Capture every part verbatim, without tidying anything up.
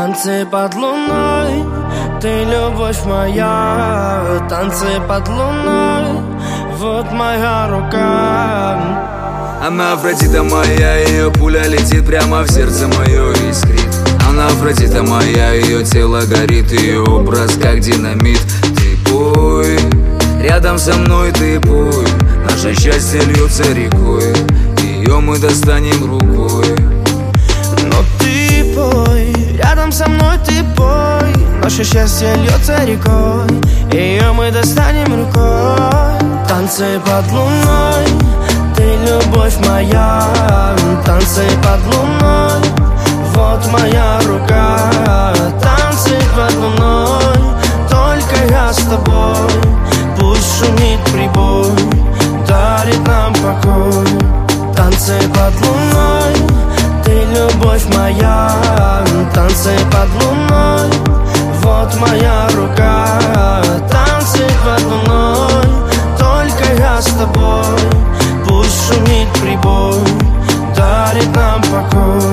Танцы под луной, ты любовь моя. Танцы под луной, вот моя рука. Она Афродита моя, ее пуля летит прямо в сердце мое, искрит. Она Афродита моя, ее тело горит, ее образ как динамит. Ты пой, рядом со мной ты пой, наше счастье льется рекой, ее мы достанем рукой. Но ты пой, рядом со мной ты пой, наше счастье льется рекой, ее мы достанем рукой. Танцы под луной, ты любовь моя. Танцы под луной, вот моя рука. Танцы под луной, только я с тобой. Пусть шумит прибой, дарит нам покой. Танцы под луной, ты любовь моя. Танцы под луной, вот моя рука. Танцы под луной, только я с тобой. Пусть шумит прибой, дарит нам покой.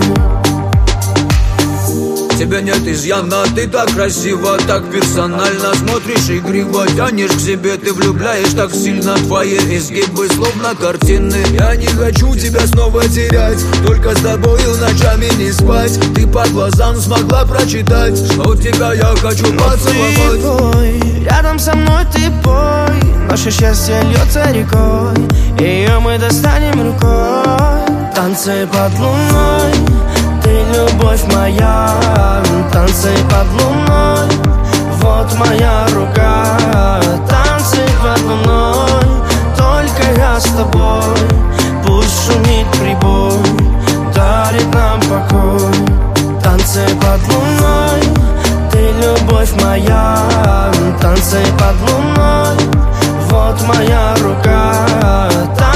Тебя нет изъяна, ты так красиво, так персонально смотришь игриво, тянешь к себе, ты влюбляешь так сильно. Твои изгибы словно картины. Я не хочу тебя снова терять, только с тобою ночами не спать. Ты по глазам смогла прочитать, что тебя я хочу поцеловать. Ты пой, рядом со мной ты пой, наше счастье льется рекой, ее мы достанем рукой. Танцы под луной, ты любовь моя. Танцы под луной, вот моя рука. Танцы под луной, только я с тобой. Пусть шумит прибой, дарит нам покой. Танцы под луной, ты любовь моя. Танцы под луной, вот моя рука.